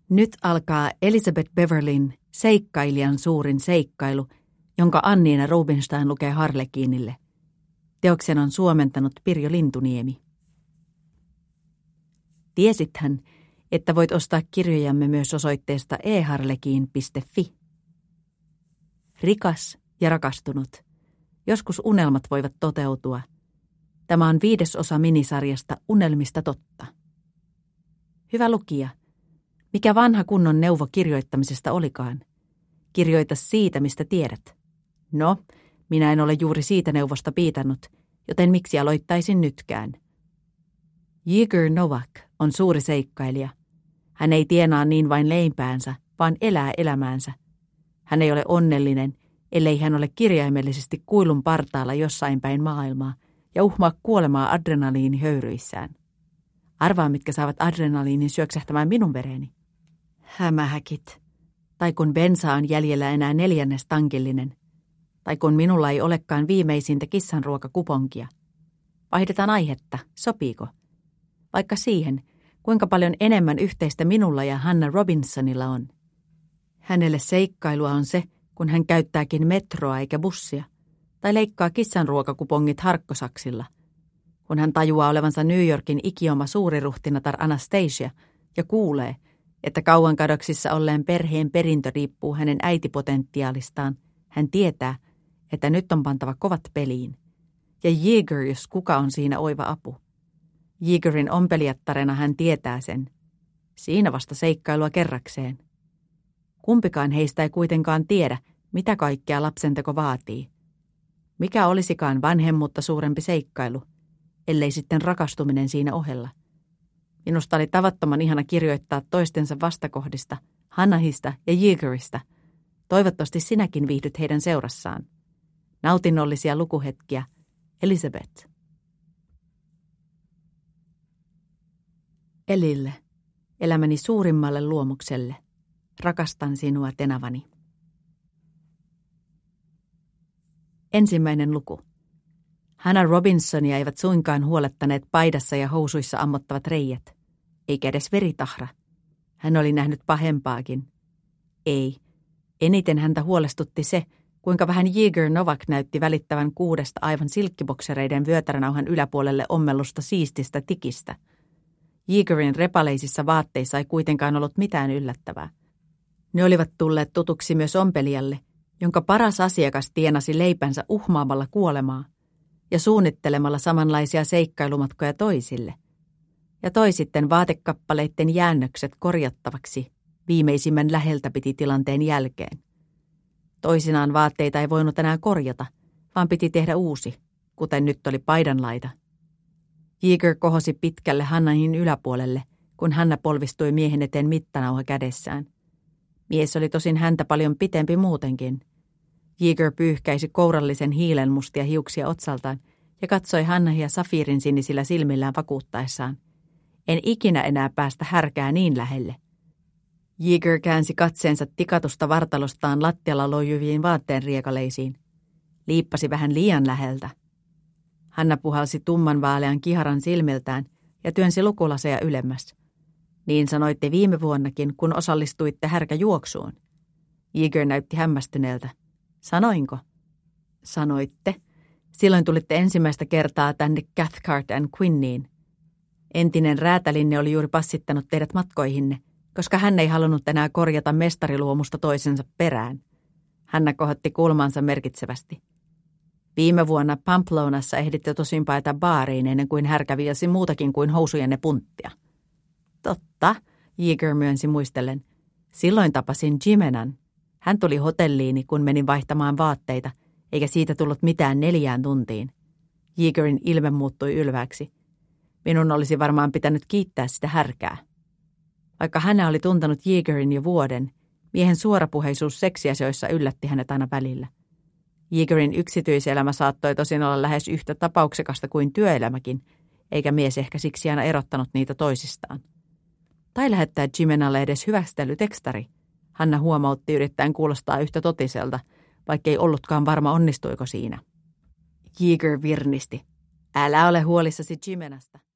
Nyt alkaa Elizabeth Beverlyn seikkailijan suurin seikkailu, jonka Anniina Rubinstein lukee Harlekiinille. Teoksen on suomentanut Pirjo Lintuniemi. Tiesithän, että voit ostaa kirjojamme myös osoitteesta eharlekiin.fi. Rikas ja rakastunut. Joskus unelmat voivat toteutua. Tämä on 5. osa minisarjasta Unelmista totta. Hyvä lukija. Mikä vanha kunnon neuvo kirjoittamisesta olikaan? Kirjoita siitä, mistä tiedät. No, minä en ole juuri siitä neuvosta piitannut, joten miksi aloittaisin nytkään? Yegor Novak on suuri seikkailija. Hän ei tienaa niin vain leipäänsä, vaan elää elämäänsä. Hän ei ole onnellinen, ellei hän ole kirjaimellisesti kuilun partaalla jossain päin maailmaa ja uhmaa kuolemaa adrenaliinihöyryissään. Arvaa, mitkä saavat adrenaliinin syöksähtämään minun vereeni. Hämähäkit. Tai kun bensa on jäljellä enää 4. tankillinen. Tai kun minulla ei olekaan viimeisintä kissanruokakuponkia. Vaihdetaan aihetta, sopiiko? Vaikka siihen, kuinka paljon enemmän yhteistä minulla ja Hannah Robinsonilla on. Hänelle seikkailua on se, kun hän käyttääkin metroa eikä bussia, tai leikkaa kissanruokakupongit harkkosaksilla, kun hän tajuaa olevansa New Yorkin ikioma suuriruhtinatar Anastasia ja kuulee, että kauan kadoksissa olleen perheen perintö riippuu hänen äitipotentiaalistaan, hän tietää, että nyt on pantava kovat peliin. Ja Yegor, jos kuka on siinä oiva apu. Yegorin ompelijattarena hän tietää sen. Siinä vasta seikkailua kerrakseen. Kumpikaan heistä ei kuitenkaan tiedä, mitä kaikkea lapsenteko vaatii. Mikä olisikaan vanhemmuutta suurempi seikkailu, ellei sitten rakastuminen siinä ohella. Minusta oli tavattoman ihana kirjoittaa toistensa vastakohdista, Hannahista ja Yegorista. Toivottavasti sinäkin viihdyt heidän seurassaan. Nautinnollisia lukuhetkiä, Elizabeth. Elille, elämäni suurimmalle luomukselle. Rakastan sinua, tenavani. Ensimmäinen luku. Hannah Robinsonia eivät suinkaan huolettaneet paidassa ja housuissa ammottavat reijät, eikä edes veritahra. Hän oli nähnyt pahempaakin. Ei. Eniten häntä huolestutti se, kuinka vähän Yegor Novak näytti välittävän 6 aivan silkkiboksereiden vyötäränauhan yläpuolelle ommellusta siististä tikistä. Yegorin repaleisissa vaatteissa ei kuitenkaan ollut mitään yllättävää. Ne olivat tulleet tutuksi myös ompelijalle, jonka paras asiakas tienasi leipänsä uhmaamalla kuolemaa ja suunnittelemalla samanlaisia seikkailumatkoja toisille. Ja toi sitten vaatekappaleiden jäännökset korjattavaksi viimeisimmän läheltä piti tilanteen jälkeen. Toisinaan vaatteita ei voinut enää korjata, vaan piti tehdä uusi, kuten nyt oli paidanlaita. Yegor kohosi pitkälle Hannahin yläpuolelle, kun Hannah polvistui miehen eteen mittanauha kädessään. Mies oli tosin häntä paljon pitempi muutenkin. Yegor pyyhkäisi kourallisen hiilenmustia hiuksia otsaltaan ja katsoi Hannahia safiirin sinisillä silmillään vakuuttaessaan. En ikinä enää päästä härkää niin lähelle. Yegor käänsi katseensa tikatusta vartalostaan lattialla lojuviin vaatteenriekaleisiin. Liippasi vähän liian läheltä. Hannah puhalsi tumman vaalean kiharan silmiltään ja työnsi lukulaseja ylemmäs. Niin sanoitte viime vuonnakin, kun osallistuitte härkäjuoksuun. Yegor näytti hämmästyneeltä. Sanoinko? Sanoitte. Silloin tulitte ensimmäistä kertaa tänne Cathcart and Quinneen. Entinen räätälinne oli juuri passittanut teidät matkoihinne, koska hän ei halunnut enää korjata mestariluomusta toisensa perään. Hannah kohotti kulmansa merkitsevästi. Viime vuonna Pamplonassa ehditte tosin paeta baariin ennen kuin härkä viilsi muutakin kuin housujenne punttia. Totta, Yegor myönsi muistellen. Silloin tapasin Jimenan. Hän tuli hotelliini, kun menin vaihtamaan vaatteita, eikä siitä tullut mitään 4 tuntiin. Yegorin ilme muuttui ylväksi. Minun olisi varmaan pitänyt kiittää sitä härkää. Vaikka Hannah oli tuntenut Yegorin jo vuoden, miehen suorapuheisuus seksiasioissa yllätti hänet aina välillä. Yegorin yksityiselämä saattoi tosin olla lähes yhtä tapauksekasta kuin työelämäkin, eikä mies ehkä siksi aina erottanut niitä toisistaan. Tai lähettää Jimenalle edes hyvästelytekstari. Hannah huomautti yrittäen kuulostaa yhtä totiselta, vaikkei ollutkaan varma onnistuiko siinä. Yegor virnisti. Älä ole huolissasi Jimenasta.